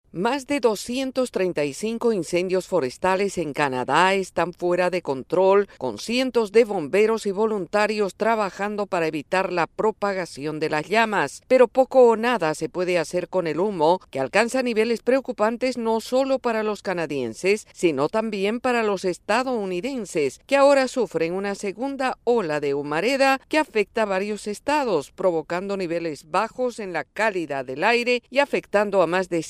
Más de 235 incendios forestales en Canadá están fuera de control, con cientos de bomberos y voluntarios trabajando para evitar la propagación de las llamas. Pero poco o nada se puede hacer con el humo, que alcanza niveles preocupantes no solo para los canadienses, sino también para los estadounidenses, que ahora sufren una segunda ola de humareda que afecta a varios estados, provocando niveles bajos en la calidad del aire y afectando a más de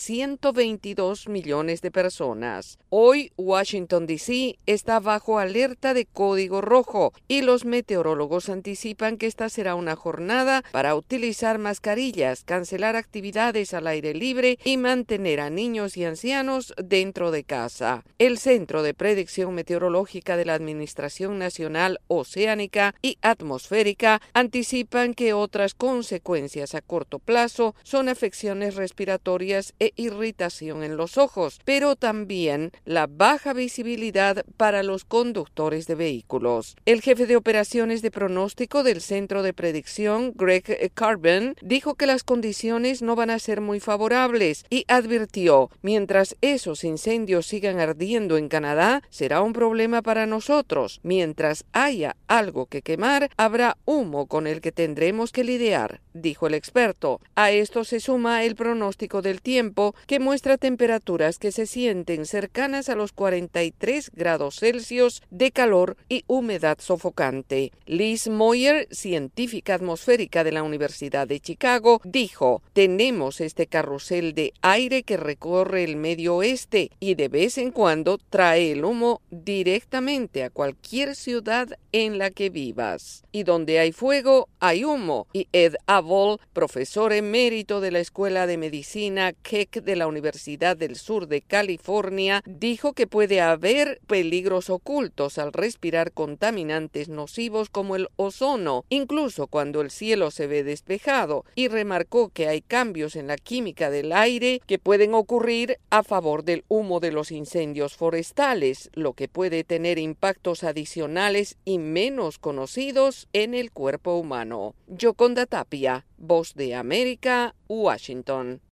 122 millones de personas. Hoy, Washington, D.C. está bajo alerta de código rojo y los meteorólogos anticipan que esta será una jornada para utilizar mascarillas, cancelar actividades al aire libre y mantener a niños y ancianos dentro de casa. El Centro de Predicción Meteorológica de la Administración Nacional Oceánica y Atmosférica anticipan que otras consecuencias a corto plazo son afecciones respiratorias e irritación en los ojos, pero también la baja visibilidad para los conductores de vehículos. El jefe de operaciones de pronóstico del Centro de Predicción, Greg Carbon, dijo que las condiciones no van a ser muy favorables y advirtió: mientras esos incendios sigan ardiendo en Canadá, será un problema para nosotros. Mientras haya algo que quemar, habrá humo con el que tendremos que lidiar, dijo el experto. A esto se suma el pronóstico del tiempo, que muestra temperaturas que se sienten cercanas a los 43 grados Celsius de calor y humedad sofocante. Liz Moyer, científica atmosférica de la Universidad de Chicago, dijo: tenemos este carrusel de aire que recorre el medio oeste y de vez en cuando trae el humo directamente a cualquier ciudad en la que vivas. Y donde hay fuego, hay humo. Y Ed Abel, profesor emérito de la Escuela de Medicina Keck de la Universidad del Sur de California, dijo que puede haber peligros ocultos al respirar contaminantes nocivos como el ozono, incluso cuando el cielo se ve despejado, y remarcó que hay cambios en la química del aire que pueden ocurrir a favor del humo de los incendios forestales, lo que puede tener impactos adicionales y menos conocidos en el cuerpo humano. Yoconda Tapia, Voz de América, Washington.